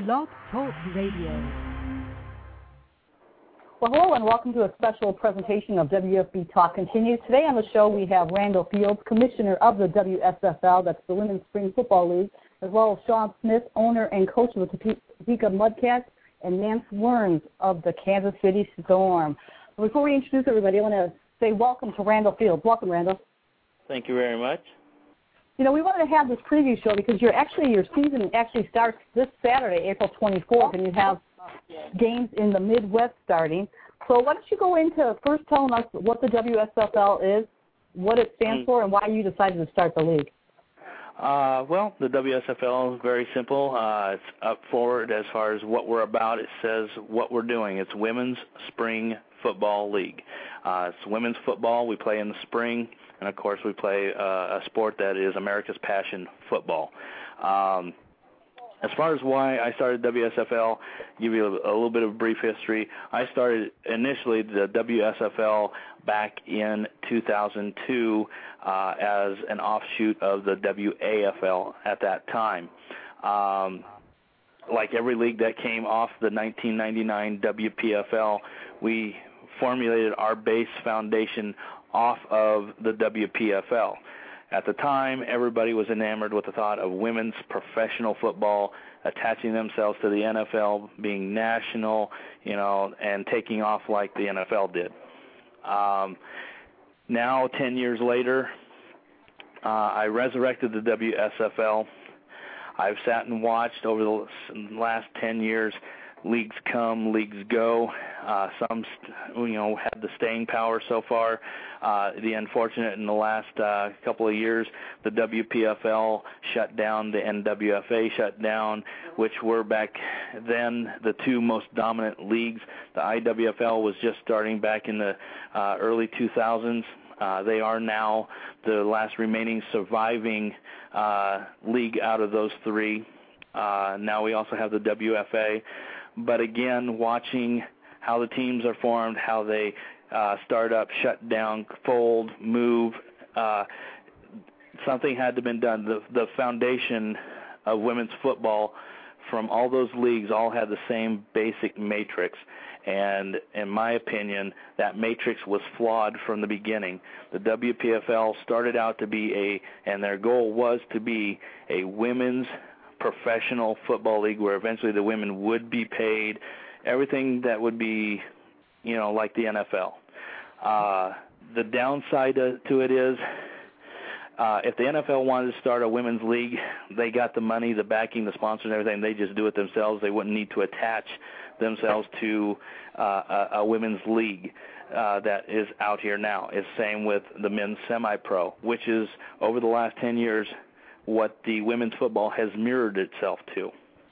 Blog Talk Radio. Well, hello and welcome to a special presentation of WFB Talk Continues. Today on the show we have Randall Fields, Commissioner of the WSFL, that's the Women's Spring Football League, as well as Sean Smith, owner and coach of the Topeka Mudcats, and Nance Werns of the Kansas City Storm. Before we introduce everybody, I want to say welcome to Randall Fields. Welcome, Randall. Thank you very much. You know, we wanted to have this preview show because your season actually starts this Saturday, April 24th, and you have games in the Midwest starting. So why don't you go into first telling us what the WSFL is, what it stands for, and why you decided to start the league? Well, the WSFL is very simple. It's up forward as far as what we're about. It says what we're doing. It's Women's Spring Football League. It's women's football. We play in the spring, and, of course, we play a sport that is America's passion, football. As far as why I started WSFL, give you a little bit of brief history. I started initially the WSFL back in 2002 as an offshoot of the WAFL at that time. Like every league that came off the 1999 WPFL, we formulated our base foundation off of the WPFL. At the time, everybody was enamored with the thought of women's professional football attaching themselves to the NFL, being national, and taking off like the NFL did. Now, 10 years later, I resurrected the WSFL. I've sat and watched over the last 10 years leagues come, leagues go. Some, had the staying power so far. The unfortunate in the last couple of years, the WPFL shut down, the NWFA shut down, which were back then the two most dominant leagues. The IWFL was just starting back in the early 2000s. They are now the last remaining surviving league out of those three. Now we also have the WFA. But again, watching how the teams are formed, how they start up, shut down, fold, move, something had to be done. The foundation of women's football from all those leagues all had the same basic matrix. And in my opinion, that matrix was flawed from the beginning. The WPFL started out to be and their goal was to be a women's professional football league where eventually the women would be paid, everything that would be, like the NFL. The downside to it is if the NFL wanted to start a women's league, they got the money, the backing, the sponsors, and everything. They just do it themselves. They wouldn't need to attach themselves to a women's league that is out here now. It's same with the men's semi-pro, which is over the last 10 years what the women's football has mirrored itself to.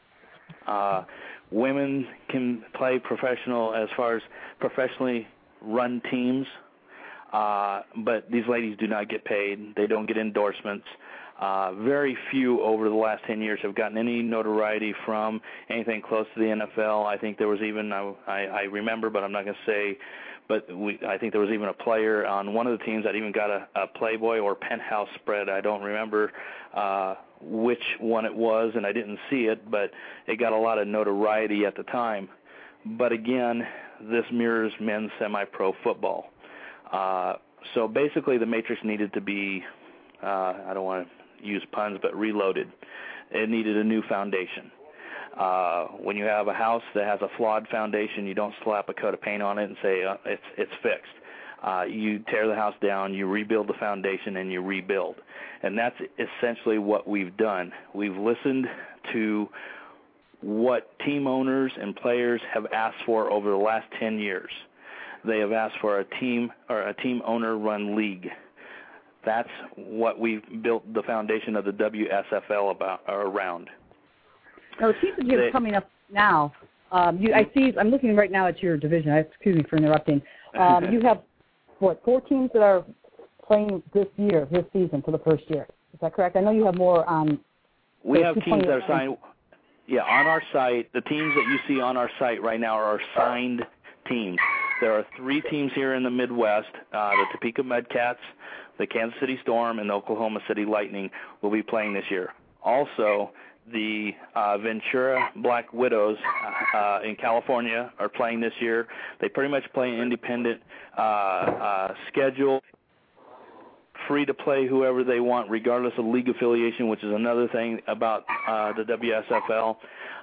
Women can play professional as far as professionally run teams, but these ladies do not get paid. They don't get endorsements. Very few over the last 10 years have gotten any notoriety from anything close to the NFL. I think there was even, I remember, but I'm not going to say, but I think there was even a player on one of the teams that even got a Playboy or Penthouse spread. I don't remember which one it was, and I didn't see it, but it got a lot of notoriety at the time. But again, this mirrors men's semi-pro football. So basically the matrix needed to be, I don't want to use puns, but reloaded. It needed a new foundation. When you have a house that has a flawed foundation, you don't slap a coat of paint on it and say it's fixed. You tear the house down, you rebuild the foundation, and you rebuild. And that's essentially what we've done. We've listened to what team owners and players have asked for over the last 10 years. They have asked for a team owner-run league. That's what we've built the foundation of the WSFL around. Now, the teams that you have coming up now, I'm looking right now at your division. Excuse me for interrupting. You have, 4 teams that are playing this season for the first year. Is that correct? I know you have more on. We have teams that are signed. Yeah, on our site, the teams that you see on our site right now are signed teams. There are 3 teams here in the Midwest, the Topeka Mudcats, the Kansas City Storm, and the Oklahoma City Lightning will be playing this year. Also, the Ventura Black Widows in California are playing this year. They pretty much play an independent schedule, free to play whoever they want, regardless of league affiliation, which is another thing about the WSFL.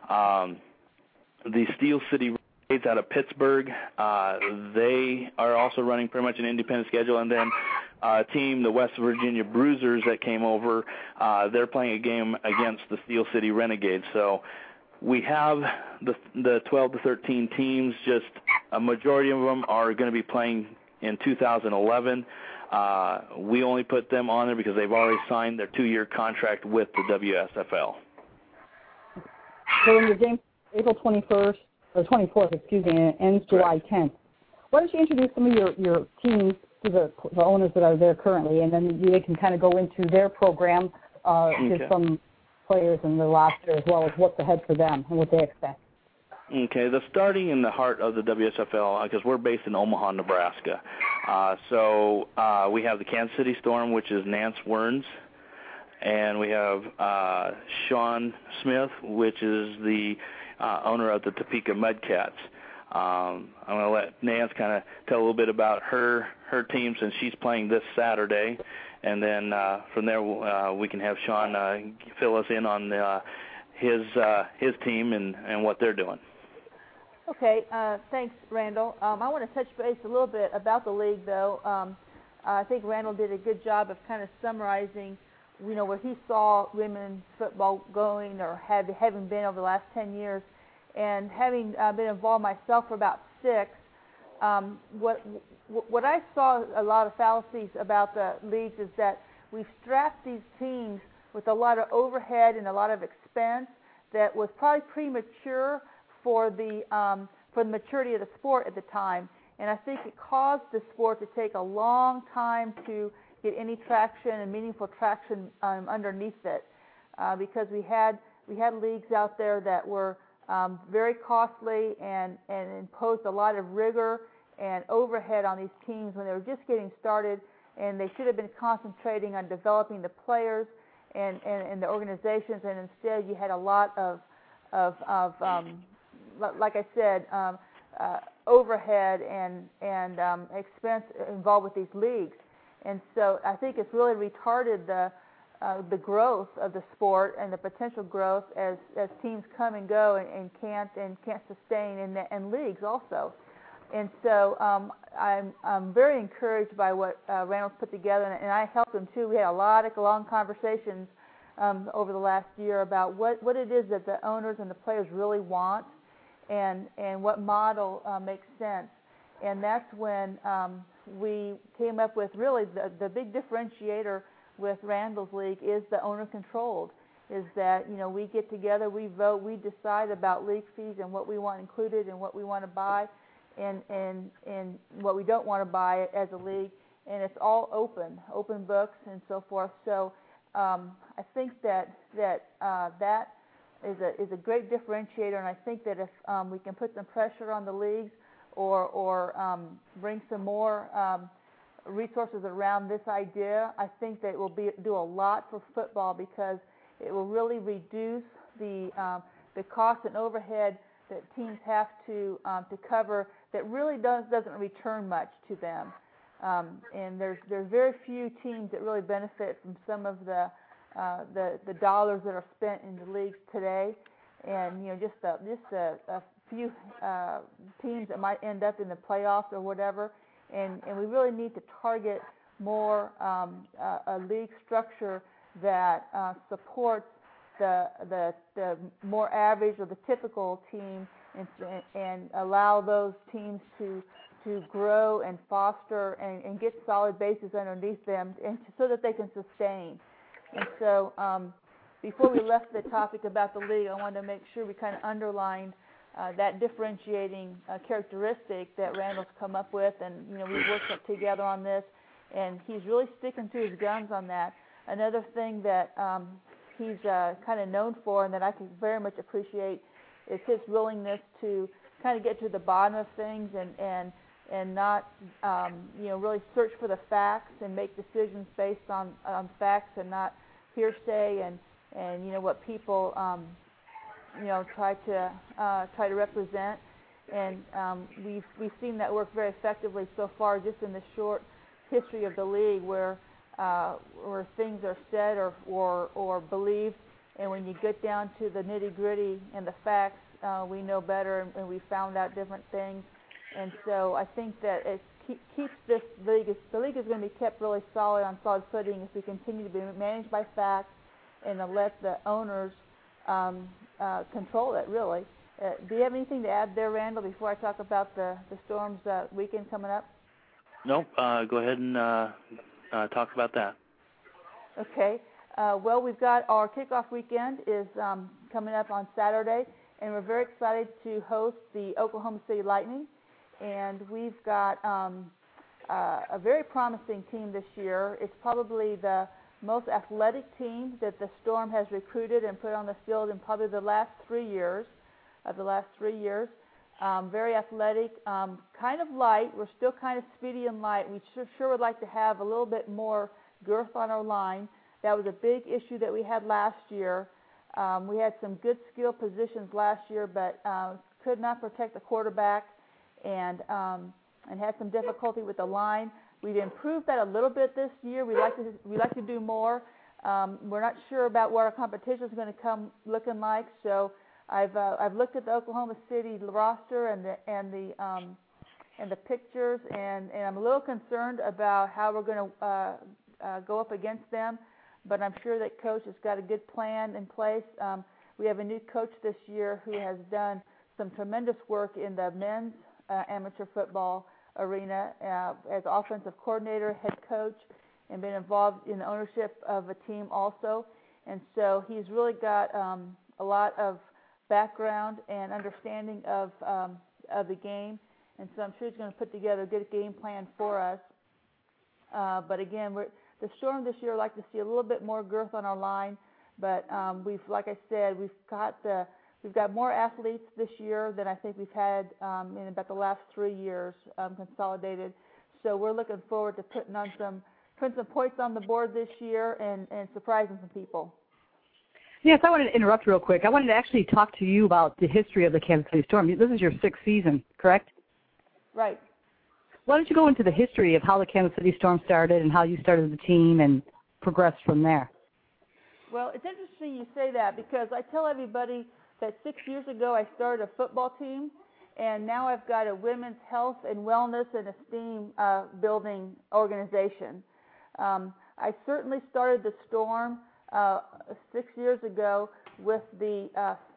The Steel City Renegades out of Pittsburgh, they are also running pretty much an independent schedule, and then team, the West Virginia Bruisers that came over, they're playing a game against the Steel City Renegades. So we have the 12 to 13 teams. Just a majority of them are going to be playing in 2011. We only put them on there because they've already signed their 2-year contract with the WSFL. So in your game, April 21st, or 24th, excuse me, and it ends July 10th. Why don't you introduce some of your teams to the owners that are there currently, and then they can kind of go into their program, give some players and the roster as well as what's ahead for them and what they expect. Okay, the starting in the heart of the WSFL, because we're based in Omaha, Nebraska. So we have the Kansas City Storm, which is Nance Werns, and we have Sean Smith, which is the owner of the Topeka Mudcats. I'm going to let Nance kind of tell a little bit about her team since she's playing this Saturday, and then from there we can have Sean fill us in on his team and what they're doing. Okay, thanks, Randall. I want to touch base a little bit about the league, though. I think Randall did a good job of kind of summarizing, where he saw women's football going or having been over the last 10 years. And having been involved myself for about 6, what I saw a lot of fallacies about the leagues is that we've strapped these teams with a lot of overhead and a lot of expense that was probably premature for the maturity of the sport at the time. And I think it caused the sport to take a long time to get any traction and meaningful traction underneath it, because we had leagues out there that were very costly and imposed a lot of rigor and overhead on these teams when they were just getting started, and they should have been concentrating on developing the players and the organizations, and instead you had a lot of like I said, overhead and expense involved with these leagues. And so I think it's really retarded the growth of the sport and the potential growth as teams come and go and can't sustain in leagues also. And so I'm very encouraged by what Randall's put together, and I helped him too. We had a lot of long conversations over the last year about what it is that the owners and the players really want and what model makes sense. And that's when we came up with really the big differentiator with Randall's League is the owner-controlled, is that, we get together, we vote, we decide about league fees and what we want included and what we want to buy and what we don't want to buy as a league, and it's all open books and so forth. So I think that is a great differentiator, and I think that if we can put some pressure on the leagues or bring some more resources around this idea, I think that it will do a lot for football, because it will really reduce the cost and overhead that teams have to cover that really doesn't return much to them. And there's very few teams that really benefit from some of the dollars that are spent in the leagues today, and just a few teams that might end up in the playoffs or whatever. And we really need to target more a league structure that supports the more average or the typical team, and allow those teams to grow and foster and get solid bases underneath them, and so that they can sustain. And so before we left the topic about the league, I wanted to make sure we kind of underlined that differentiating characteristic that Randall's come up with, and we worked up together on this, and he's really sticking to his guns on that. Another thing that he's kind of known for, and that I can very much appreciate, is his willingness to kind of get to the bottom of things and not really search for the facts and make decisions based on facts and not hearsay and what people try to represent. And we've seen that work very effectively so far, just in the short history of the league, where things are said or believed, and when you get down to the nitty-gritty and the facts, we know better, and we found out different things. And so I think that it keeps this league. The league is going to be kept really solid on solid footing if we continue to be managed by facts and to let the owners control it, really. Do you have anything to add there, Randall, before I talk about the Storm's weekend coming up? No, go ahead and talk about that. Okay. Well, we've got our kickoff weekend is coming up on Saturday, and we're very excited to host the Oklahoma City Lightning. And we've got a very promising team this year. It's probably the most athletic team that the Storm has recruited and put on the field in probably the last 3 years. Very athletic, kind of light. We're still kind of speedy and light. We sure would like to have a little bit more girth on our line. That was a big issue that we had last year. We had some good skill positions last year, but could not protect the quarterback, and had some difficulty with the line. We've improved that a little bit this year. We like to do more. We're not sure about what our competition is going to come looking like, so I've looked at the Oklahoma City roster and the pictures, and I'm a little concerned about how we're going to go up against them. But I'm sure that Coach has got a good plan in place. We have a new coach this year who has done some tremendous work in the men's amateur football arena as offensive coordinator, head coach, and been involved in the ownership of a team also. And so he's really got a lot of background and understanding of the game. And so I'm sure he's going to put together a good game plan for us. But again, the Storm this year would like to see a little bit more girth on our line. But like I said, we've got more athletes this year than I think we've had in about the last 3 years consolidated. So we're looking forward to putting some points on the board this year and surprising some people. Yes, I wanted to interrupt real quick. I wanted to actually talk to you about the history of the Kansas City Storm. This is your 6th season, correct? Right. Why don't you go into the history of how the Kansas City Storm started and how you started the team and progressed from there? Well, it's interesting you say that, because I tell everybody that 6 years ago I started a football team, and now I've got a women's health and wellness and esteem building organization. I certainly started the Storm 6 years ago with the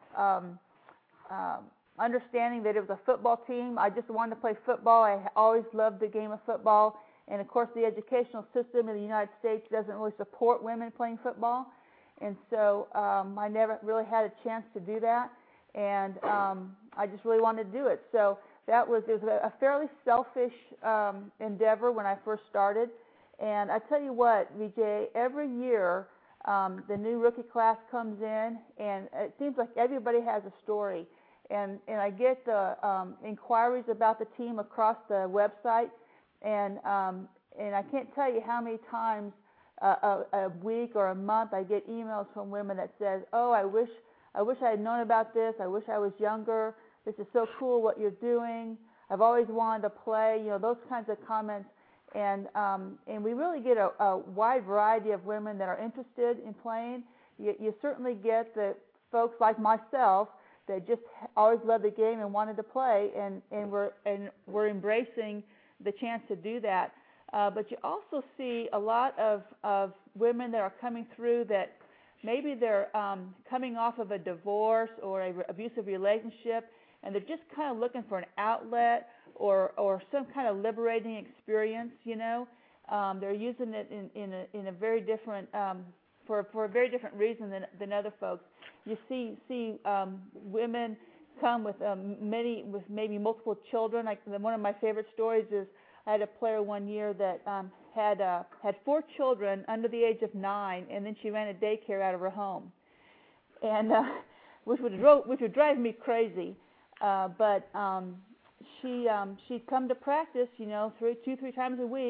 understanding that it was a football team. I just wanted to play football. I always loved the game of football. And, of course, the educational system in the United States doesn't really support women playing football. And so I never really had a chance to do that. And I just really wanted to do it. So it was a fairly selfish endeavor when I first started. And I tell you what, Vijay, every year the new rookie class comes in, and it seems like everybody has a story. And I get the inquiries about the team across the website, and I can't tell you how many times a week or a month I get emails from women that says, "Oh, I wish I had known about this. I wish I was younger. This is so cool what you're doing. I've always wanted to play." Those kinds of comments, and we really get a wide variety of women that are interested in playing. You certainly get the folks like myself that just always loved the game and wanted to play, and we're embracing the chance to do that. But you also see a lot of women that are coming through that maybe they're coming off of a divorce or an abusive relationship, and they're just kind of looking for an outlet or some kind of liberating experience. They're using it in a very different for a very different reason than other folks. You see women come with maybe multiple children. One of my favorite stories is I had a player one year that had 4 children under the age of 9, and then she ran a daycare out of her home, and which would drive me crazy. But she'd come to practice, 2-3 times a week,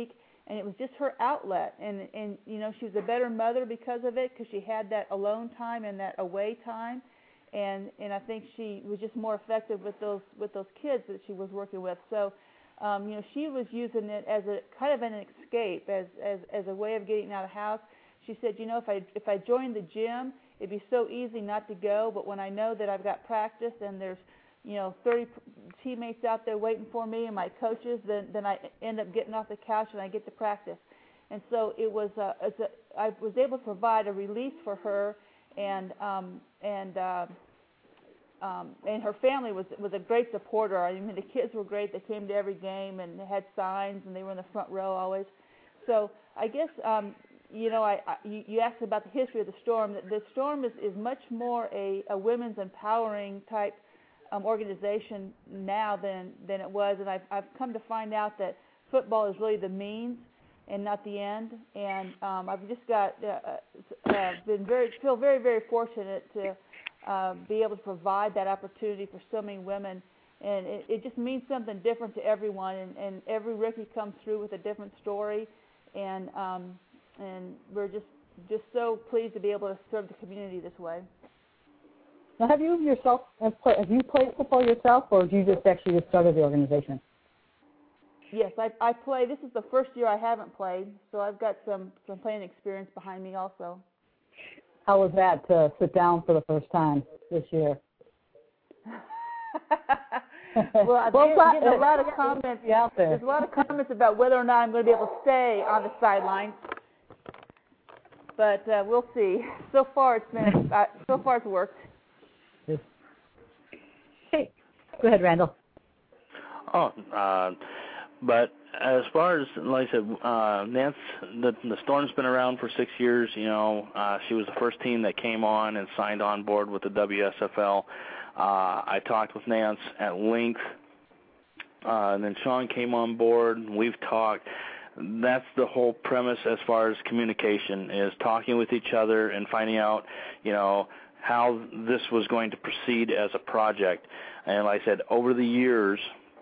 and it was just her outlet. And you know, she was a better mother because of it, because she had that alone time and that away time. And I think she was just more effective with those kids that she was working with. So, you know, she was using it as a kind of an escape, as a way of getting out of the house. She said, you know, if I joined the gym, it'd be so easy not to go. But when I know that I've got practice and there's, you know, 30 teammates out there waiting for me and my coaches, then I end up getting off the couch and I get to practice. And so it was I was able to provide a release for her, and her family was a great supporter. I mean, the kids were great. They came to every game and they had signs, and they were in the front row always. So I guess, you know, you asked about the history of the Storm. The Storm is much more a women's empowering type organization now than it was, and I've come to find out that football is really the means and not the end. And I've just got feel very, very fortunate to be able to provide that opportunity for so many women, and it just means something different to everyone. And every rookie comes through with a different story, and we're just so pleased to be able to serve the community this way. Now, have you played football yourself, or have you just actually just started the organization? Yes, I play. This is the first year I haven't played, so I've got some playing experience behind me also. How was that to sit down for the first time this year? Well, I've getting a lot of comments out there. There's a lot of comments about whether or not I'm going to be able to stay on the sidelines, but we'll see. So far, it's worked. Hey, go ahead, Randall. But as far as, like I said, Nance, the Storm's been around for 6 years. You know, she was the first team that came on and signed on board with the WSFL. I talked with Nance at length, and then Sean came on board, and we've talked. That's the whole premise as far as communication, is talking with each other and finding out, you know, how this was going to proceed as a project. And like I said, over the years,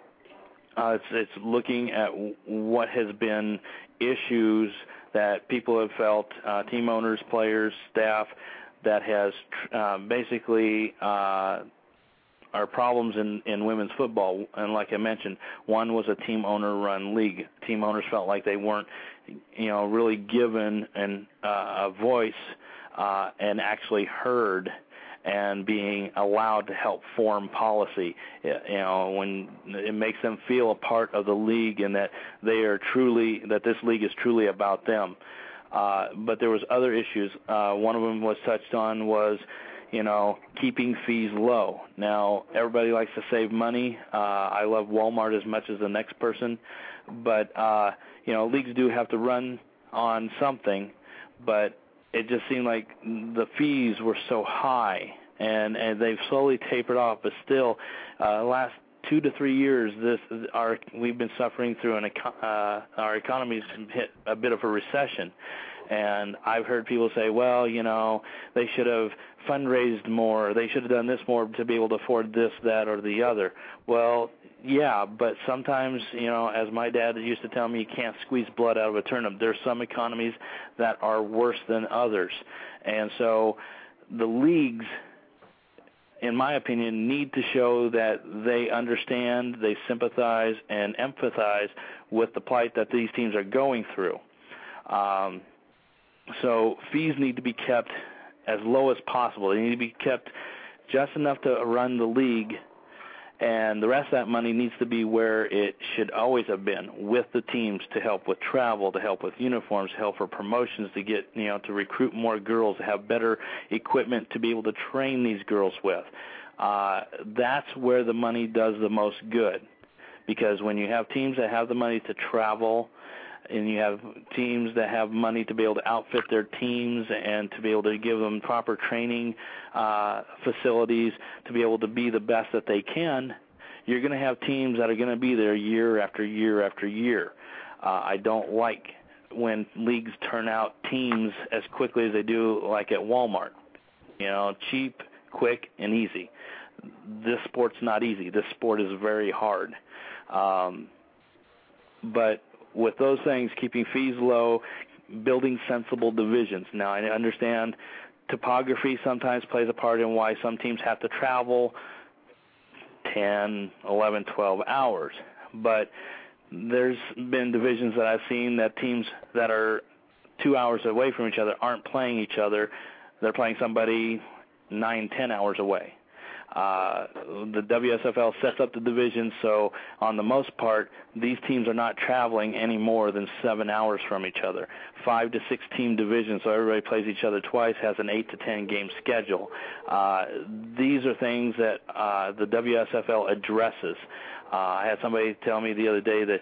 it's looking at what has been issues that people have felt, team owners, players, staff, that has basically are problems in women's football. And like I mentioned, one was a team owner-run league. Team owners felt like they weren't, you know, really given a voice and actually heard and being allowed to help form policy. You know, when it makes them feel a part of the league and that that this league is truly about them. But there was other issues. One of them was touched on was, you know, keeping fees low. Now, everybody likes to save money. I love Walmart as much as the next person, but you know, leagues do have to run on something, but it just seemed like the fees were so high, and they've slowly tapered off. But still, last 2 to 3 years, we've been suffering through our economy's hit a bit of a recession. And I've heard people say, well, you know, they should have fundraised more, they should have done this more to be able to afford this, that, or the other. Well, yeah, but sometimes, you know, as my dad used to tell me, you can't squeeze blood out of a turnip. There's some economies that are worse than others. And so the leagues, in my opinion, need to show that they understand, they sympathize, and empathize with the plight that these teams are going through. So fees need to be kept as low as possible. They need to be kept just enough to run the league, and the rest of that money needs to be where it should always have been, with the teams, to help with travel, to help with uniforms, to help for promotions, to get, you know, to recruit more girls, to have better equipment to be able to train these girls with. That's where the money does the most good, because when you have teams that have the money to travel, and you have teams that have money to be able to outfit their teams and to be able to give them proper training facilities to be able to be the best that they can, you're going to have teams that are going to be there year after year after year. I don't like when leagues turn out teams as quickly as they do, like at Walmart. You know, cheap, quick, and easy. This sport's not easy. This sport is very hard. But with those things, keeping fees low, building sensible divisions. Now, I understand topography sometimes plays a part in why some teams have to travel 10, 11, 12 hours. But there's been divisions that I've seen that teams that are 2 hours away from each other aren't playing each other. They're playing somebody 9, 10 hours away. The WSFL sets up the division, so on the most part, these teams are not traveling any more than 7 hours from each other. 5 to 6 team division, so everybody plays each other twice, has an 8 to 10 game schedule. These are things that the WSFL addresses. I had somebody tell me the other day that,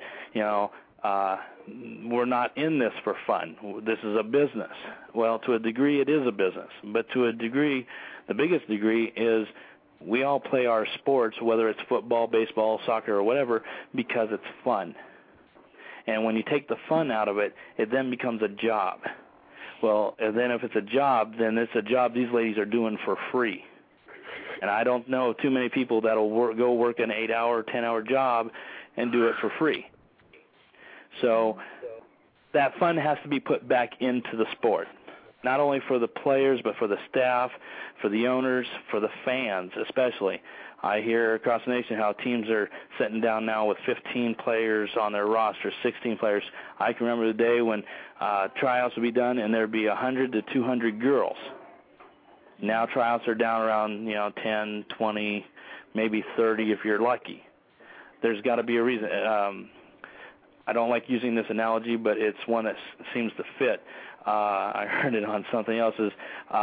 we're not in this for fun. This is a business. Well, to a degree, it is a business. But to a degree, the biggest degree is we all play our sports, whether it's football, baseball, soccer, or whatever, because it's fun. And when you take the fun out of it, it then becomes a job. Well, and then if it's a job, then it's a job these ladies are doing for free. And I don't know too many people that will go work an 8-hour, 10-hour job and do it for free. So that fun has to be put back into the sport, not only for the players but for the staff, for the owners, for the fans especially. I hear across the nation how teams are sitting down now with 15 players on their roster, 16 players. I can remember the day when tryouts would be done and there would be 100 to 200 girls. Now tryouts are down around 10, 20, maybe 30 if you're lucky. There's got to be a reason. I don't like using this analogy, but it's one that seems to fit. I heard it on something else. Is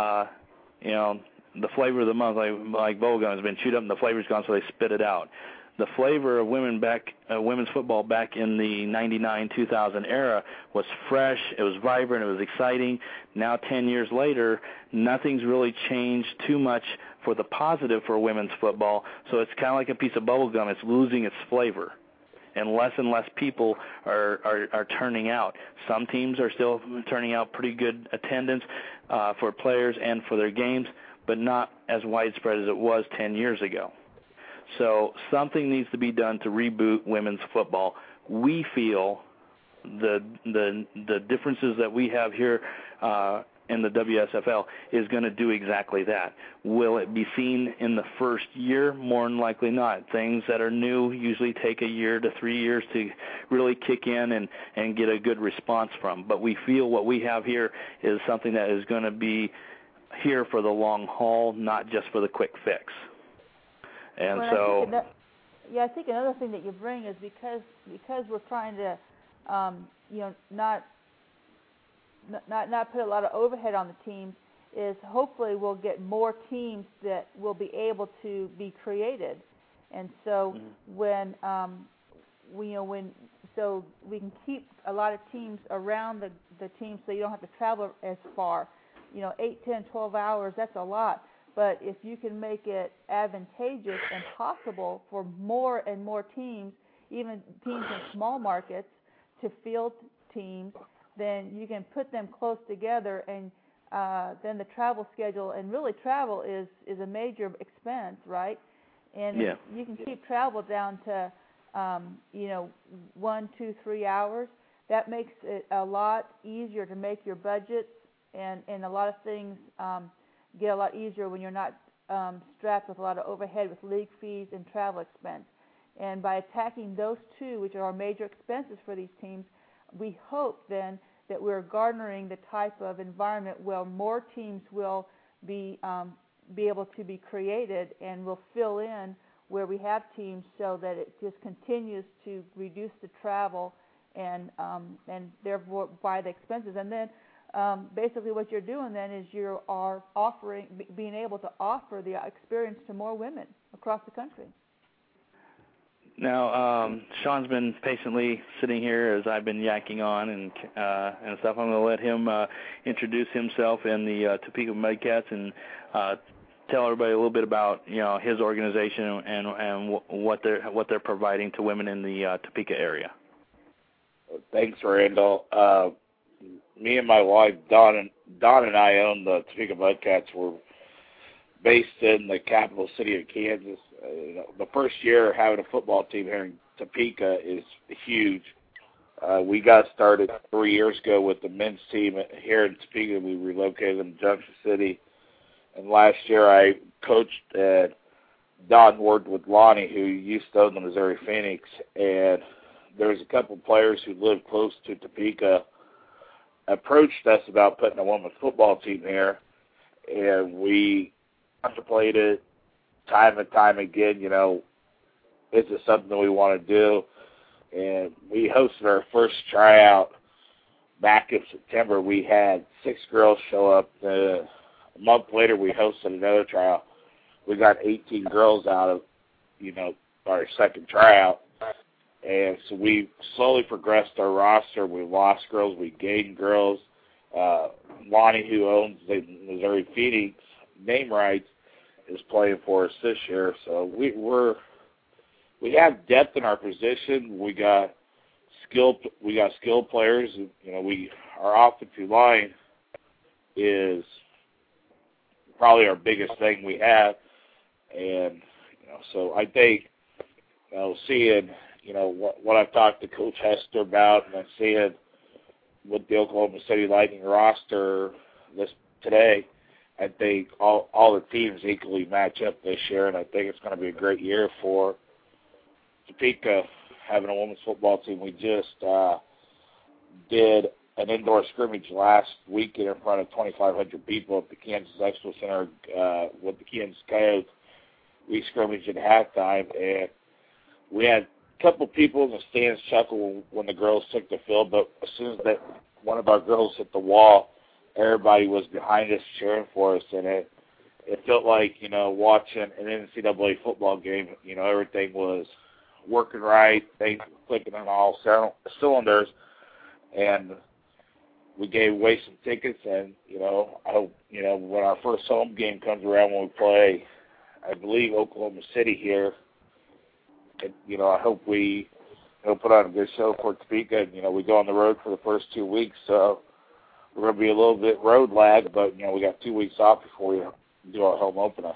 the flavor of the month, like bubblegum, has been chewed up and the flavor's gone, so they spit it out. The flavor of women's football back in the 99-2000 era was fresh, it was vibrant, it was exciting. Now 10 years later, nothing's really changed too much for the positive for women's football, so it's kind of like a piece of bubblegum. It's losing its flavor, and less people are turning out. Some teams are still turning out pretty good attendance for players and for their games, but not as widespread as it was 10 years ago. So something needs to be done to reboot women's football. We feel the differences that we have here in the WSFL is going to do exactly that. Will it be seen in the first year? More than likely not. Things that are new usually take a year to 3 years to really kick in and get a good response from. But we feel what we have here is something that is going to be here for the long haul, not just for the quick fix. And well, I think another thing that you bring is because we're trying to, not put a lot of overhead on the teams, is hopefully we'll get more teams that will be able to be created, and so so we can keep a lot of teams around the team, so you don't have to travel as far. 8, 10, 12 hours, that's a lot. But if you can make it advantageous and possible for more and more teams, even teams in small markets, to field teams, then you can put them close together, and then the travel schedule, and really travel is a major expense, right? And if you can keep travel down to 1, 2, 3 hours, that makes it a lot easier to make your budgets, and a lot of things get a lot easier when you're not strapped with a lot of overhead with league fees and travel expense. And by attacking those two, which are our major expenses for these teams, we hope then that we're garnering the type of environment where more teams will be able to be created and will fill in where we have teams, so that it just continues to reduce the travel and therefore by the expenses. And then basically what you're doing then is you are being able to offer the experience to more women across the country. Now, Sean's been patiently sitting here as I've been yakking on and stuff. I'm going to let him introduce himself and the Topeka Mudcats and tell everybody a little bit about his organization and what they're providing to women in the Topeka area. Thanks, Randall. Me and my wife, Dawn and I own the Topeka Mudcats. We're based in the capital city of Kansas. The first year having a football team here in Topeka is huge. We got started 3 years ago with the men's team here in Topeka. We relocated them to Junction City. And last year I coached at Don worked with Lonnie, who used to own the Missouri Phoenix. And there's a couple players who live close to Topeka approached us about putting a women's football team here. And we contemplated time and time again, you know, is it something we want to do? And we hosted our first tryout back in September. We had 6 girls show up. A month later, we hosted another tryout. We got 18 girls out of, you know, our second tryout. And so we slowly progressed our roster. We lost girls. We gained girls. Lonnie, who owns the Missouri Phoenix name rights, is playing for us this year. So we have depth in our position. We got skilled players. You know, our offensive line is probably our biggest thing we have. And, you know, so I think, you know, seeing, you know, what I've talked to Coach Hester about, and I'm seeing with the Oklahoma City Lightning roster today, I think all the teams equally match up this year, and I think it's going to be a great year for Topeka having a women's football team. We just did an indoor scrimmage last weekend in front of 2,500 people at the Kansas Expo Center with the Kansas Coyotes. We scrimmaged at halftime, and we had a couple people in the stands chuckle when the girls took the field, but as soon as one of our girls hit the wall, everybody was behind us cheering for us, and it felt like, you know, watching an NCAA football game. You know, everything was working right, things were clicking on all cylinders, and we gave away some tickets. And, you know, I hope, you know, when our first home game comes around, when we play, I believe, Oklahoma City here, and, you know, I hope we put on a good show for Topeka. And, you know, we go on the road for the first 2 weeks, so we're going to be a little bit road lag, but, you know, we got 2 weeks off before we do our home opener.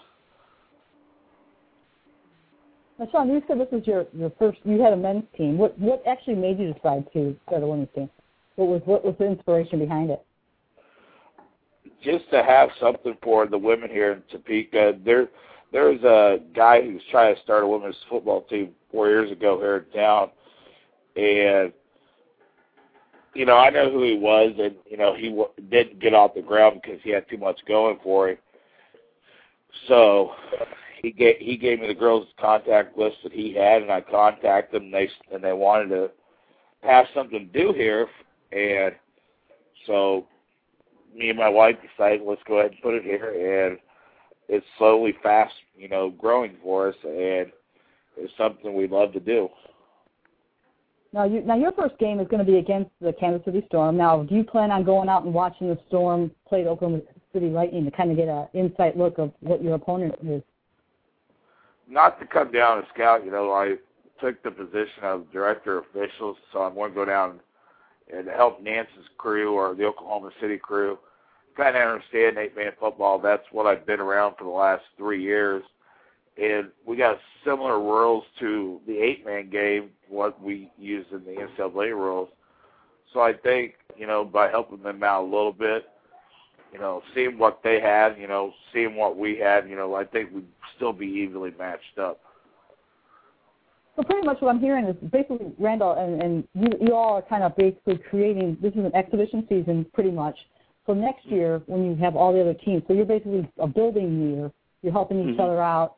Now, Sean, you said this was your first. You had a men's team. What actually made you decide to start a women's team? What was the inspiration behind it? Just to have something for the women here in Topeka. There's a guy who's trying to start a women's football team 4 years ago here in town, and, you know, I know who he was, and, you know, he didn't get off the ground because he had too much going for him. So he gave me the girls' contact list that he had, and I contacted them, and they wanted to have something to do here. And so me and my wife decided, let's go ahead and put it here, and it's slowly fast, you know, growing for us, and it's something we love to do. Now, your first game is going to be against the Kansas City Storm. Now, do you plan on going out and watching the Storm play the Oklahoma City Lightning to kind of get an insight look of what your opponent is? Not to come down and scout. You know, I took the position of director of officials, so I'm going to go down and help Nance's crew or the Oklahoma City crew kind of understand 8-man football. That's what I've been around for the last 3 years. And we got similar rules to the 8-man game, what we use in the NCAA rules. So I think, you know, by helping them out a little bit, you know, seeing what they had, you know, seeing what we had, you know, I think we'd still be evenly matched up. So pretty much what I'm hearing is basically, Randall, and you all are kind of basically creating, this is an exhibition season pretty much. So next year, when you have all the other teams, so you're basically a building year, you're helping each other out.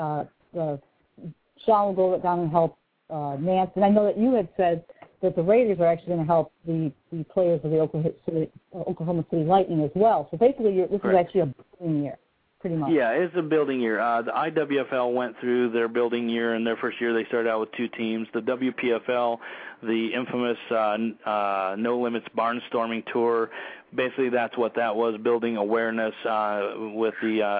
Sean will go down and help Nance. And I know that you had said that the Raiders are actually going to help the players of the Oklahoma City Lightning as well. So basically, this is actually a building year, pretty much. Yeah, it's a building year. The IWFL went through their building year, and their first year they started out with 2 teams. The WPFL, the infamous No Limits Barnstorming Tour, basically that's what that was, building awareness with the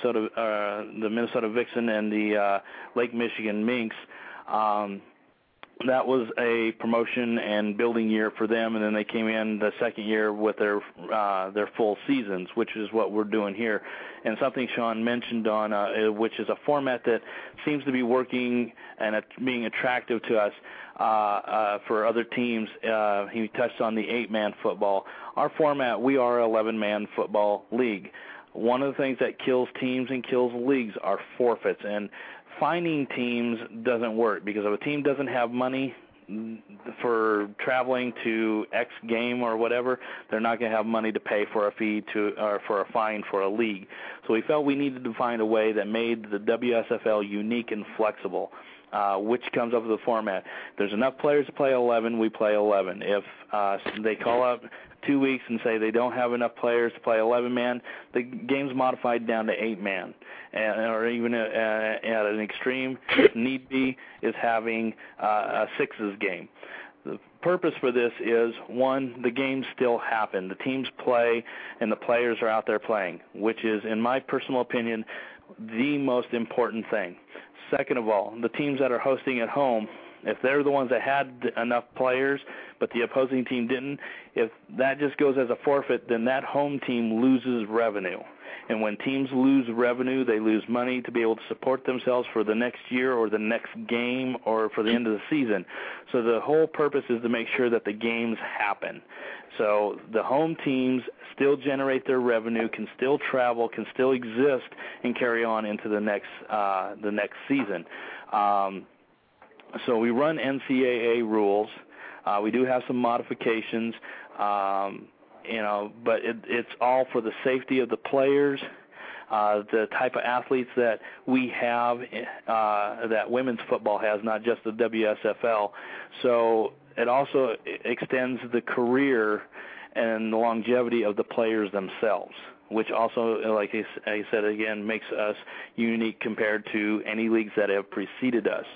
Minnesota Vixen and the Lake Michigan Minx. that was a promotion and building year for them, and then they came in the second year with their full seasons, which is what we're doing here. And something Sean mentioned on, which is a format that seems to be working and being attractive to us for other teams. He touched on the 8-man football. Our format, we are an 11-man football league. One of the things that kills teams and kills leagues are forfeits, and finding teams doesn't work, because if a team doesn't have money for traveling to X game or whatever, they're not going to have money to pay for a fee or for a fine for a league. So we felt we needed to find a way that made the WSFL unique and flexible, which comes up with the format. If there's enough players to play 11, we play 11. If they call up 2 weeks and say they don't have enough players to play 11-man, the game's modified down to 8-man. Or even at an extreme, if need be, is having a sixes game. The purpose for this is, one, the games still happen. The teams play, and the players are out there playing, which is, in my personal opinion, the most important thing. Second of all, the teams that are hosting at home, if they're the ones that had enough players but the opposing team didn't, if that just goes as a forfeit, then that home team loses revenue. And when teams lose revenue, they lose money to be able to support themselves for the next year or the next game or for the end of the season. So the whole purpose is to make sure that the games happen. So the home teams still generate their revenue, can still travel, can still exist, and carry on into the next season. So we run NCAA rules. We do have some modifications. But it's all for the safety of the players, the type of athletes that we have, that women's football has, not just the WSFL. So it also extends the career and the longevity of the players themselves, which also, like I said again, makes us unique compared to any leagues that have preceded us.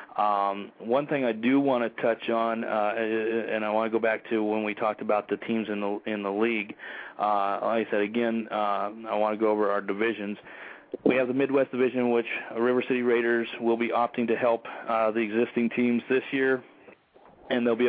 One thing I do want to touch on, and I want to go back to when we talked about the teams in the league. Like I said again, I want to go over our divisions. We have the Midwest Division, which River City Raiders will be opting to help the existing teams this year, and they'll be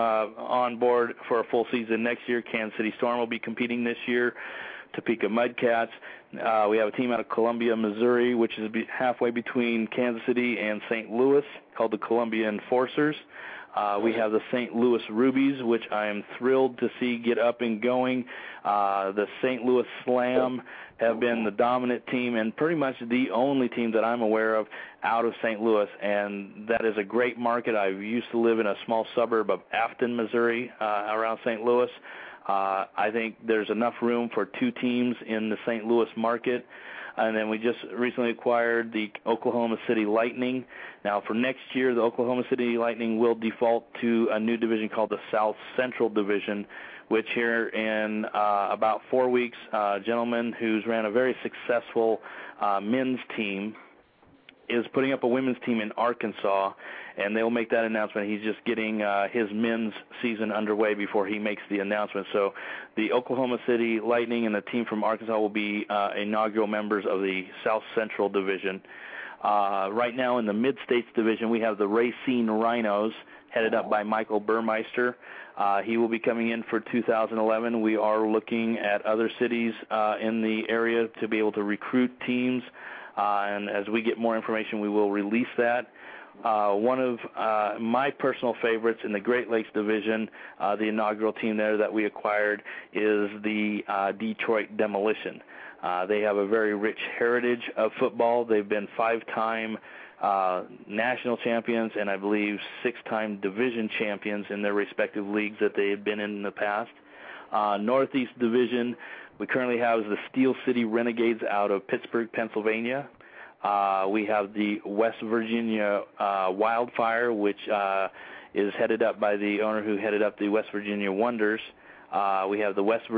on board for a full season next year. Kansas City Storm will be competing this year. Topeka Mudcats. We have a team out of Columbia, Missouri, which is halfway between Kansas City and St. Louis, called the Columbia Enforcers. We have the St. Louis Rubies, which I am thrilled to see get up and going. The St. Louis Slam have been the dominant team and pretty much the only team that I'm aware of out of St. Louis, and that is a great market. I used to live in a small suburb of Afton, Missouri, around St. Louis. I think there's enough room for 2 teams in the St. Louis market. And then we just recently acquired the Oklahoma City Lightning. Now, for next year, the Oklahoma City Lightning will default to a new division called the South Central Division, which here in about 4 weeks, a gentleman who's ran a very successful men's team is putting up a women's team in Arkansas, and they'll make that announcement. He's just getting his men's season underway before he makes the announcement. So the Oklahoma City Lightning and the team from Arkansas will be inaugural members of the South Central Division. Right now in the Mid-States Division, we have the Racine Rhinos, headed up by Michael Burmeister. He will be coming in for 2011. We are looking at other cities in the area to be able to recruit teams. And as we get more information, we will release that. One of my personal favorites in the Great Lakes Division, the inaugural team there that we acquired, is the Detroit Demolition. They have a very rich heritage of football. They've been 5-time national champions and I believe 6-time division champions in their respective leagues that they have been in the past. Northeast Division, we currently have the Steel City Renegades out of Pittsburgh, Pennsylvania. We have the West Virginia Wildfire, which is headed up by the owner who headed up the West Virginia Wonders. We have the West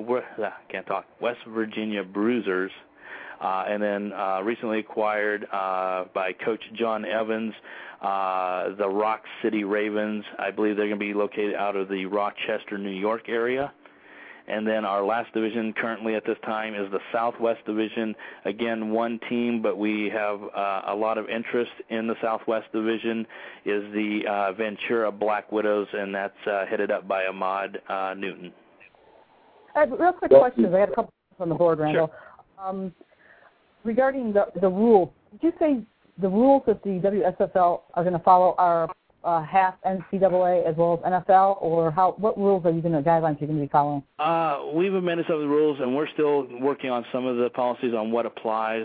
Virginia Bruisers, and then recently acquired by Coach John Evans, the Rock City Ravens. I believe they're going to be located out of the Rochester, New York area. And then our last division currently at this time is the Southwest Division. Again, one team, but we have a lot of interest in the Southwest Division is the Ventura Black Widows, and that's headed up by Ahmad Newton. Real quick questions. I had a couple on the board, Randall. Sure. Regarding the rules, did you say the rules that the WSFL are going to follow are half NCAA as well as NFL, or what rules are you going to, guidelines you're going to be following? We've amended some of the rules, and we're still working on some of the policies on what applies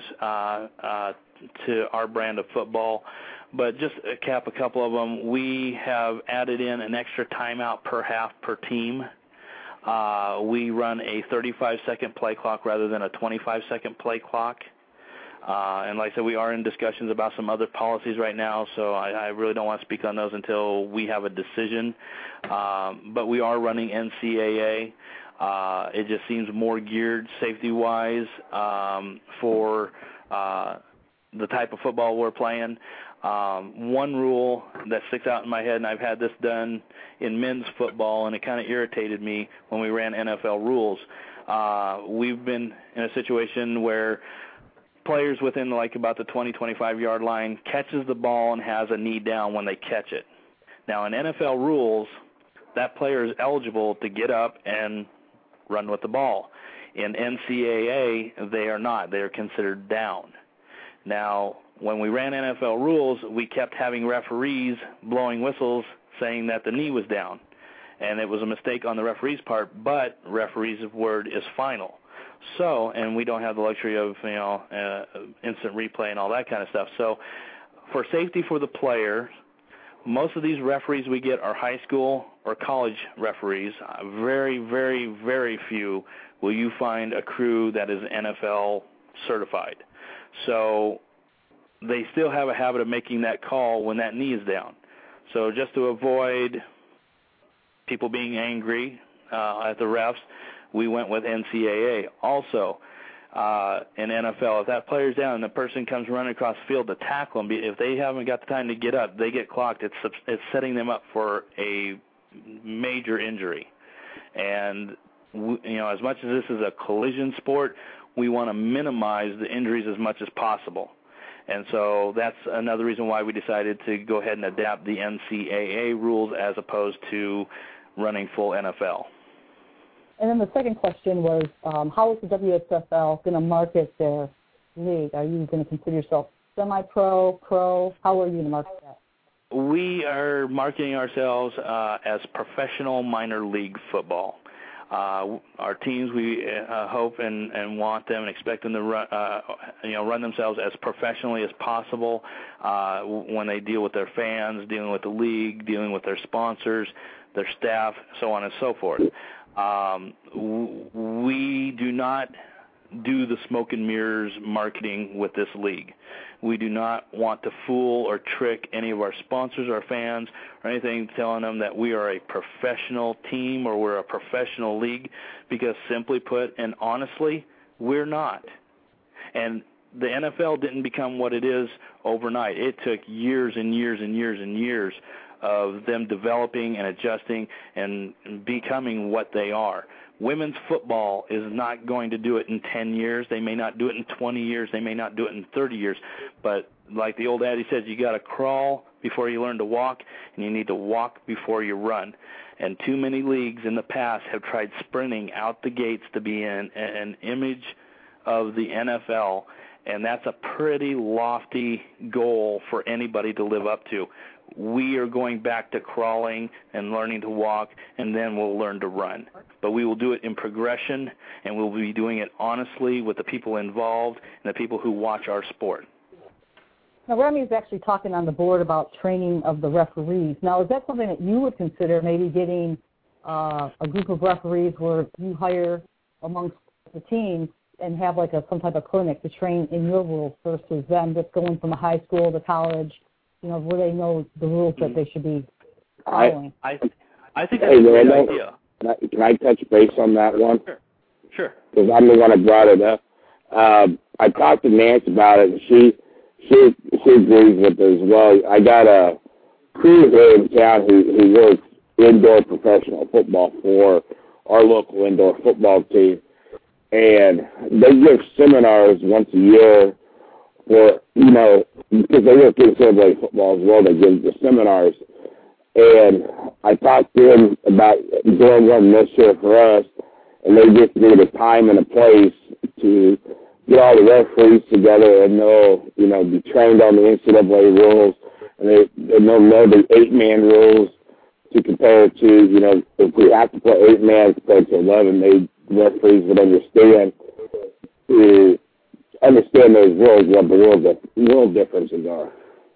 to our brand of football. But just to cap a couple of them, we have added in an extra timeout per half per team. We run a 35-second play clock rather than a 25-second play clock. And like I said, we are in discussions about some other policies right now, so I really don't want to speak on those until we have a decision. But we are running NCAA. It just seems more geared safety-wise for the type of football we're playing. One rule that sticks out in my head, and I've had this done in men's football, and it kind of irritated me when we ran NFL rules. We've been in a situation where players within like about the 20, 25-yard line catches the ball and has a knee down when they catch it. Now, in NFL rules, that player is eligible to get up and run with the ball. In NCAA, they are not. They are considered down. Now, when we ran NFL rules, we kept having referees blowing whistles saying that the knee was down. And it was a mistake on the referee's part, but referee's word is final. So, and we don't have the luxury of, instant replay and all that kind of stuff. So, for safety for the player, most of these referees we get are high school or college referees. Very, very, very few will you find a crew that is NFL certified. So, they still have a habit of making that call when that knee is down. So, just to avoid people being angry at the refs, we went with NCAA. Also, in NFL, if that player's down and the person comes running across the field to tackle them, if they haven't got the time to get up, they get clocked. It's setting them up for a major injury. And, as much as this is a collision sport, we want to minimize the injuries as much as possible. And so that's another reason why we decided to go ahead and adapt the NCAA rules as opposed to running full NFL. And then the second question was, how is the WSFL going to market their league? Are you going to consider yourself semi-pro, pro? How are you going to market that? We are marketing ourselves as professional minor league football. Our teams, we hope and want them and expect them to run themselves as professionally as possible when they deal with their fans, dealing with the league, dealing with their sponsors, their staff, so on and so forth. We do not do the smoke and mirrors marketing with this league. We do not want to fool or trick any of our sponsors or fans or anything, telling them that we are a professional team or we're a professional league, because simply put and honestly, we're not. And the NFL didn't become what it is overnight. It took years and years and years and years of them developing and adjusting and becoming what they are. Women's football is not going to do it in 10 years. They may not do it in 20 years. They may not do it in 30 years. But like the old adage says, you got to crawl before you learn to walk, and you need to walk before you run. And too many leagues in the past have tried sprinting out the gates to be an image of the NFL, and that's a pretty lofty goal for anybody to live up to. We are going back to crawling and learning to walk, and then we'll learn to run. But we will do it in progression, and we'll be doing it honestly with the people involved and the people who watch our sport. Now, Remy is actually talking on the board about training of the referees. Now, is that something that you would consider, maybe getting a group of referees where you hire amongst the teams and have like some type of clinic to train in your rules versus them just going from a high school to college, where they know the rules that they should be following? I think that's a great idea. Can I touch base on that one? Sure. Because I'm the one that brought it up. I talked to Nancy about it, and she agrees with it as well. I got a crew here in town who works indoor professional football for our local indoor football team. And they give seminars once a year for, you know, because they don't give Silver football as well, they give the seminars. And I talked to them about doing one this year for us, and they just need a time and a place to get all the referees together, and they'll, you know, be trained on the NCAA rules, and they'll know the 8-man rules to compare to, you know, if we have to play 8-man compared to 11, the referees would understand those rules, what the rule differences are.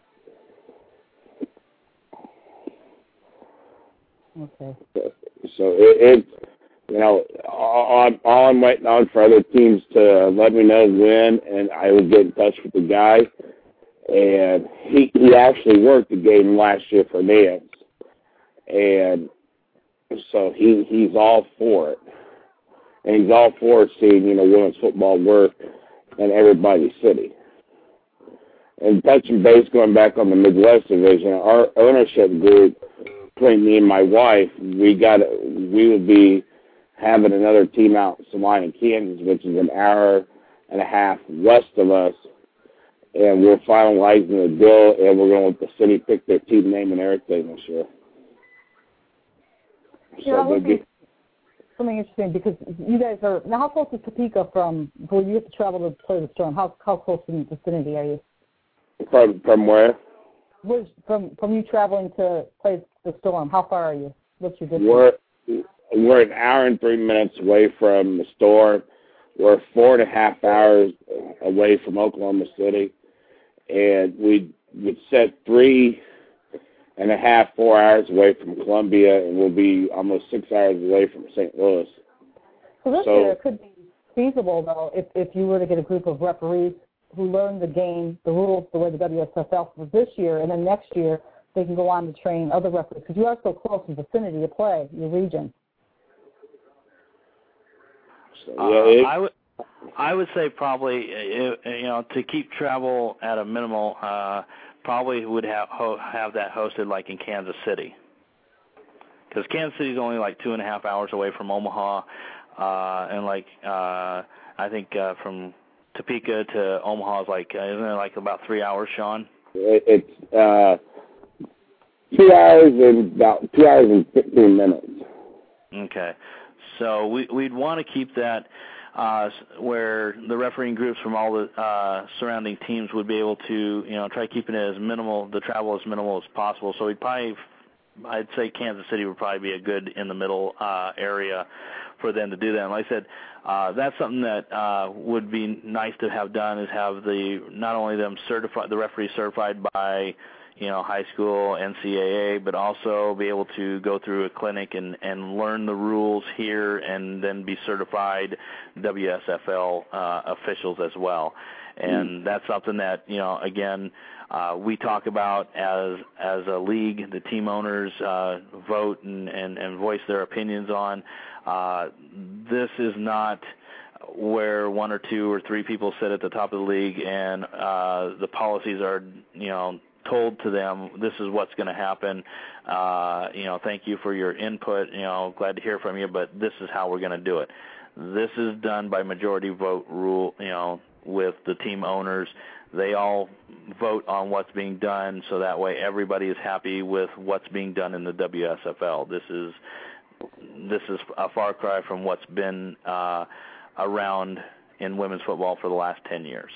Okay. So it's, you know, all I'm waiting on for other teams to let me know when, and I will get in touch with the guy. And he actually worked the game last year for Nance, and so he's all for it, and he's all for seeing, you know, women's football work in everybody's city. And touching base, going back on the Midwest division, our ownership group, between me and my wife, we will be having another team out in Salina, Kansas, which is an hour and a half west of us, and we're finalizing the deal, and we're going to let the city pick their team name and everything this year. Yeah, that would be something interesting, because you guys are, now how close is Topeka from where you have to travel to play the Storm? How close in the vicinity are you? From where? From you traveling to play the Storm, how far are you? What's your distance? We're an hour and 3 minutes away from the Storm. We're 4.5 hours away from Oklahoma City, and we set 3.5, 4 hours away from Columbia, and we'll be almost 6 hours away from St. Louis. So this year it could be feasible, though, if you were to get a group of referees who learn the game, the rules, the way the WSFL for this year, and then next year they can go on to train other referees, because you are so close in vicinity to play, your region. So, yeah, I would say probably, you know, to keep travel at a minimal, probably would have that hosted like in Kansas City, because Kansas City is only like 2.5 hours away from Omaha, and like I think from Topeka to Omaha is like, isn't it like about 3 hours, Sean? It's 2 hours and about 2 hours and 15 minutes. Okay, so we'd want to keep that where the refereeing groups from all the surrounding teams would be able to, you know, try keeping it as minimal, the travel as minimal as possible. So I'd say Kansas City would probably be a good in the middle area for them to do that. And like I said, that's something that would be nice to have done, is have not only them certified, the referees certified by, you know, high school, NCAA, but also be able to go through a clinic and learn the rules here, and then be certified WSFL officials as well. And that's something that, you know, again, we talk about as a league. The team owners vote and voice their opinions on. This is not where 1 or 2 or 3 people sit at the top of the league and the policies are, you know, told to them, this is what's going to happen. You know, thank you for your input. You know, glad to hear from you, but this is how we're going to do it. This is done by majority vote rule, you know, with the team owners. They all vote on what's being done, so that way everybody is happy with what's being done in the WSFL. This is a far cry from what's been around in women's football for the last 10 years.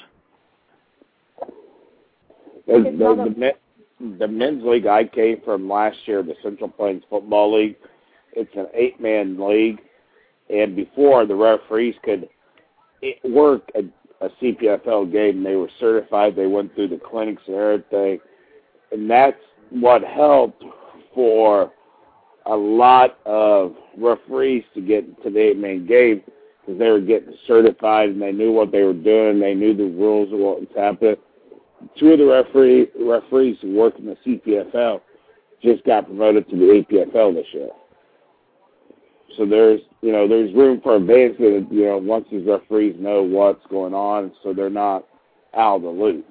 The men's league I came from last year, the Central Plains Football League, it's an 8-man league, and before the referees could work a CPFL game, they were certified, they went through the clinics and everything, and that's what helped for a lot of referees to get to the 8-man game, because they were getting certified and they knew what they were doing, they knew the rules of what was happening. 2 of the referees who work in the CPFL just got promoted to the APFL this year. So there's room for advancement, you know, once these referees know what's going on, so they're not out of the loop.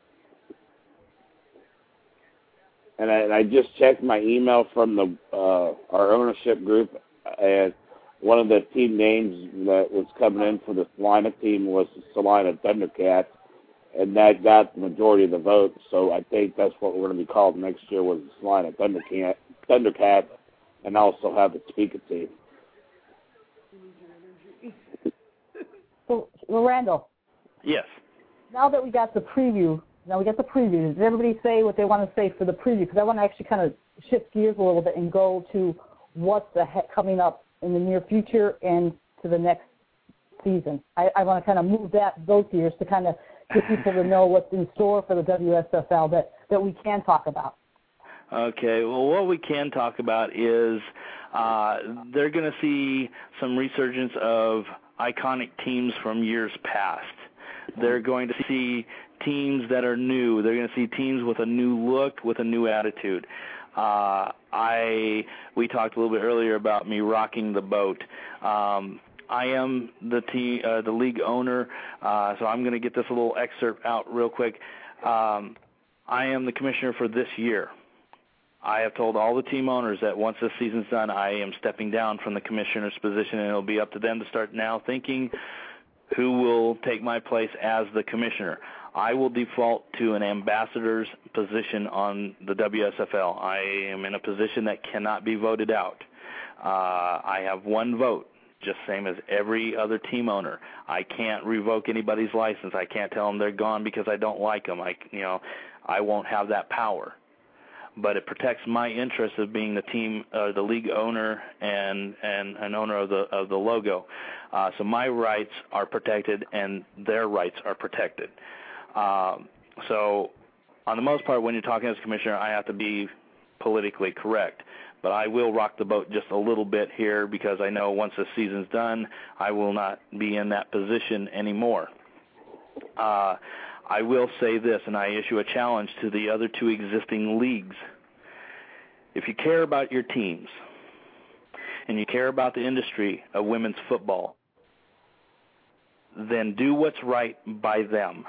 And I just checked my email from the our ownership group, and one of the team names that was coming in for the Salina team was the Salina Thundercats, and that got the majority of the vote. So I think that's what we're going to be called next year, was the Salina Thundercats, and also have the Topeka team. So, Randall. Yes. Now that we got the preview, does everybody say what they want to say for the preview? Because I want to actually kind of shift gears a little bit and go to what's coming up in the near future and to the next season. I want to kind of move those gears to kind of get people to know what's in store for the WSFL that we can talk about. Okay, well, what we can talk about is they're going to see some resurgence of iconic teams from years past. They're going to see teams that are new. They're going to see teams with a new look, with a new attitude. We talked a little bit earlier about me rocking the boat. I am the league owner, so I'm going to get this little excerpt out real quick. I am the commissioner for this year. I have told all the team owners that once this season's done, I am stepping down from the commissioner's position, and it'll be up to them to start now thinking who will take my place as the commissioner. I will default to an ambassador's position on the WSFL. I am in a position that cannot be voted out. I have one vote, just same as every other team owner. I can't revoke anybody's license. I can't tell them they're gone because I don't like them. I won't have that power. But it protects my interest of being the league owner and an owner of the logo. So my rights are protected and their rights are protected. So on the most part, when you're talking as commissioner, I have to be politically correct. But I will rock the boat just a little bit here because I know once the season's done, I will not be in that position anymore. I will say this, and I issue a challenge to the other two existing leagues. If you care about your teams and you care about the industry of women's football, then do what's right by them.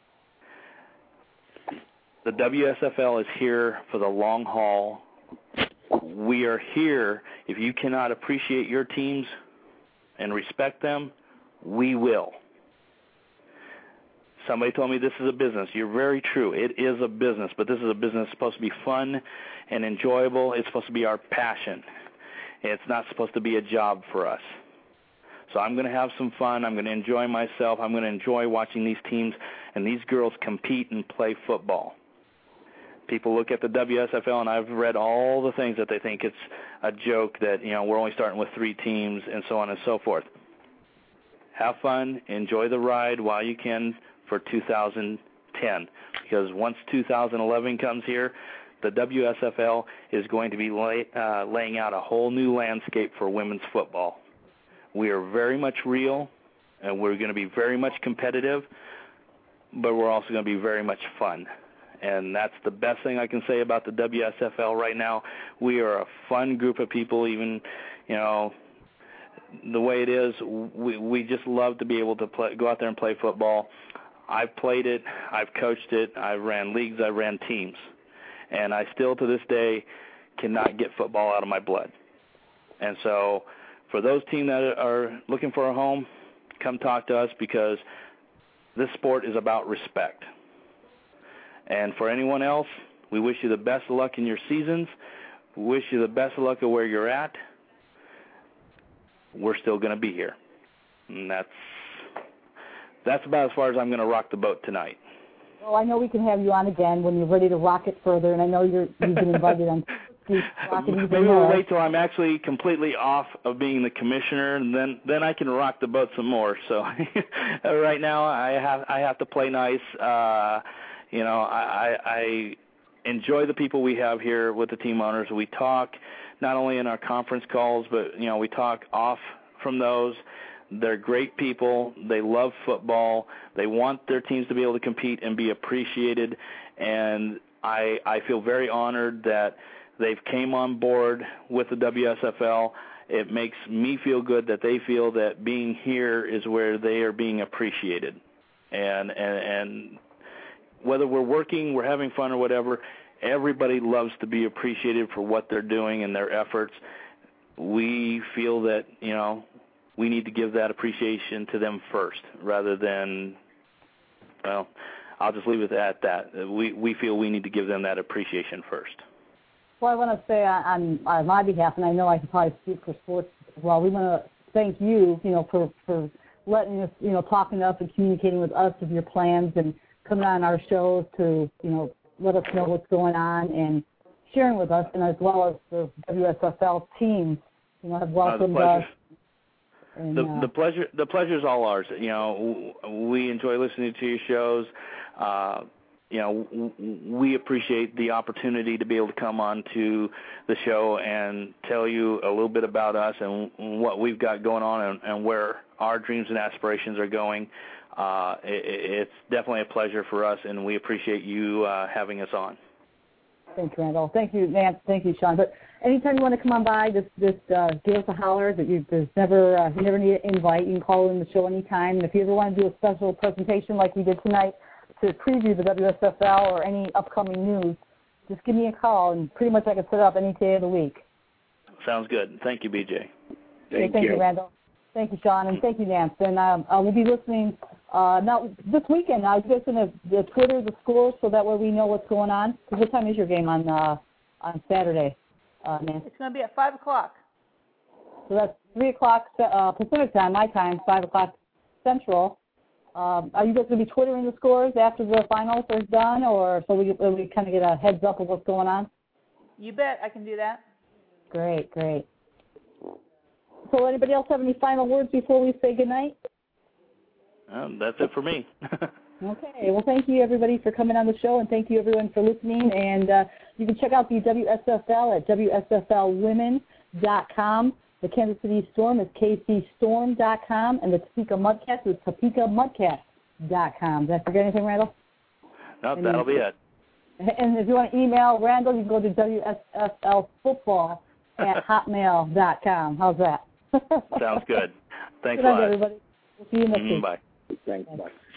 The WSFL is here for the long haul. We are here. If you cannot appreciate your teams and respect them, we will. Somebody told me this is a business. You're very true. It is a business, but this is a business supposed to be fun and enjoyable. It's supposed to be our passion. It's not supposed to be a job for us. So I'm going to have some fun. I'm going to enjoy myself. I'm going to enjoy watching these teams and these girls compete and play football. People look at the WSFL, and I've read all the things that they think it's a joke that, we're only starting with 3 teams and so on and so forth. Have fun. Enjoy the ride while you can for 2010, because once 2011 comes here, the WSFL is going to be laying out a whole new landscape for women's football. We are very much real, and we're going to be very much competitive, but we're also going to be very much fun. And that's the best thing I can say about the WSFL right now. We are a fun group of people, even, the way it is, we just love to be able to go out there and play football. I've played it, I've coached it, I've ran leagues, I've ran teams. And I still, to this day, cannot get football out of my blood. And so for those teams that are looking for a home, come talk to us, because this sport is about respect. And for anyone else, we wish you the best of luck in your seasons. We wish you the best of luck of where you're at. We're still going to be here. And that's about as far as I'm going to rock the boat tonight. Well, I know we can have you on again when you're ready to rock it further, and I know you've been invited on to rock it even Maybe more. we'll wait till I'm actually completely off of being the commissioner, and then I can rock the boat some more. So right now I have to play nice. I enjoy the people we have here with the team owners. We talk not only in our conference calls, but we talk off from those. They're great people. They love football. They want their teams to be able to compete and be appreciated. And I feel very honored that they've came on board with the WSFL. It makes me feel good that they feel that being here is where they are being appreciated. And whether we're working, we're having fun or whatever, everybody loves to be appreciated for what they're doing and their efforts. We feel that, we need to give that appreciation to them first rather than, well, I'll just leave it at that. We feel we need to give them that appreciation first. Well, I want to say on my behalf, and I know I can probably speak for sports as well, we want to thank you, for letting us, talking to us and communicating with us of your plans and coming on our shows to, let us know what's going on and sharing with us, and as well as the WSFL team, have welcomed us. And, the pleasure's all ours. We enjoy listening to your shows. We appreciate the opportunity to be able to come on to the show and tell you a little bit about us and what we've got going on and where our dreams and aspirations are going. It's definitely a pleasure for us, and we appreciate you having us on. Thanks, Randall. Thank you, Nance. Thank you, Sean. But anytime you want to come on by, just give us a holler. You never need an invite. You can call in the show anytime. And if you ever want to do a special presentation like we did tonight to preview the WSFL or any upcoming news, just give me a call, and pretty much I can set up any day of the week. Sounds good. Thank you, BJ. Thank you, Randall. Thank you, Sean, and thank you, Nance. And we'll be listening now this weekend. Now, you guys going to Twitter the scores so that way we know what's going on? Because what time is your game on Saturday, Nance? It's going to be at 5 o'clock. So that's 3 o'clock Pacific time, my time, 5 o'clock Central. Are you guys going to be Twittering the scores after the finals are done, or so we kind of get a heads up of what's going on? You bet I can do that. Great. So anybody else have any final words before we say goodnight? That's it for me. Okay. Well, thank you, everybody, for coming on the show, and thank you, everyone, for listening. And you can check out the WSFL at WSFLwomen.com. The Kansas City Storm is KCStorm.com, and the Topeka Mudcats is TopekaMudcats.com. Did I forget anything, Randall? No, that'll be it. And if you want to email Randall, you can go to WSFLfootball@hotmail.com. How's that? Sounds good. Thanks a a lot. lot. Everybody. We'll see you next week. Bye. Thanks. Bye.